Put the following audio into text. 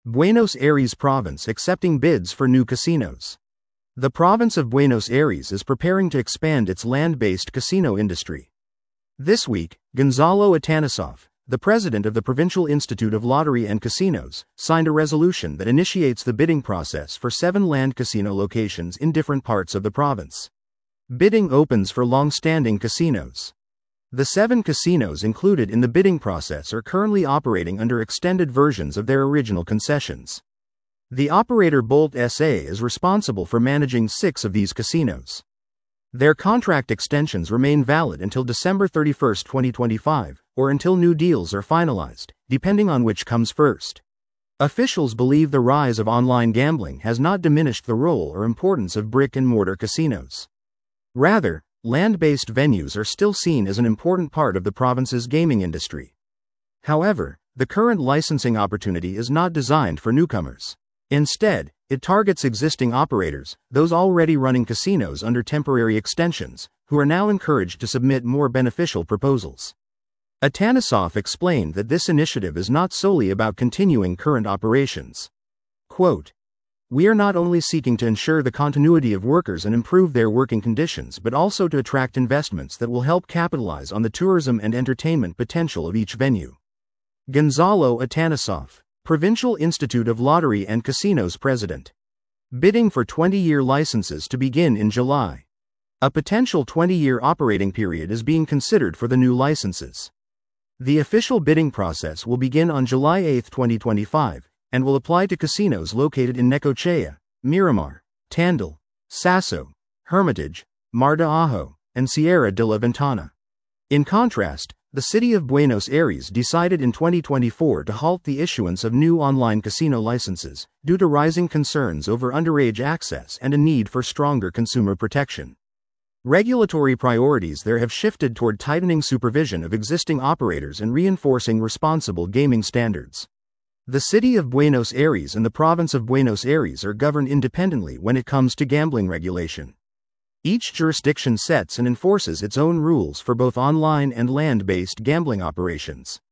Buenos Aires province accepting bids for new casinos. The province of Buenos Aires is preparing to expand its land-based casino industry. This week, Gonzalo Atanasov, the president of the Provincial Institute of Lottery and Casinos, signed a resolution that initiates the bidding process for 7 land casino locations in different parts of the province. Bidding opens for long-standing casinos. The 7 casinos included in the bidding process are currently operating under extended versions of their original concessions. The operator Bolt SA is responsible for managing 6 of these casinos. Their contract extensions remain valid until December 31, 2025, or until new deals are finalized, depending on which comes first. Officials believe the rise of online gambling has not diminished the role or importance of brick-and-mortar casinos. Rather, land-based venues are still seen as an important part of the province's gaming industry. However, the current licensing opportunity is not designed for newcomers. Instead, it targets existing operators, those already running casinos under temporary extensions, who are now encouraged to submit more beneficial proposals. Atanasov explained that this initiative is not solely about continuing current operations. Quote, "We are not only seeking to ensure the continuity of workers and improve their working conditions but also to attract investments that will help capitalize on the tourism and entertainment potential of each venue." Gonzalo Atanasov, Provincial Institute of Lottery and Casinos president. Bidding for 20-year licenses to begin in July. A potential 20-year operating period is being considered for the new licenses. The official bidding process will begin on July 8, 2025, and will apply to casinos located in Necochea, Miramar, Tandil, Sasso, Hermitage, Mar de Ajo, and Sierra de la Ventana. In contrast, the city of Buenos Aires decided in 2024 to halt the issuance of new online casino licenses, due to rising concerns over underage access and a need for stronger consumer protection. Regulatory priorities there have shifted toward tightening supervision of existing operators and reinforcing responsible gaming standards. The city of Buenos Aires and the province of Buenos Aires are governed independently when it comes to gambling regulation. Each jurisdiction sets and enforces its own rules for both online and land-based gambling operations.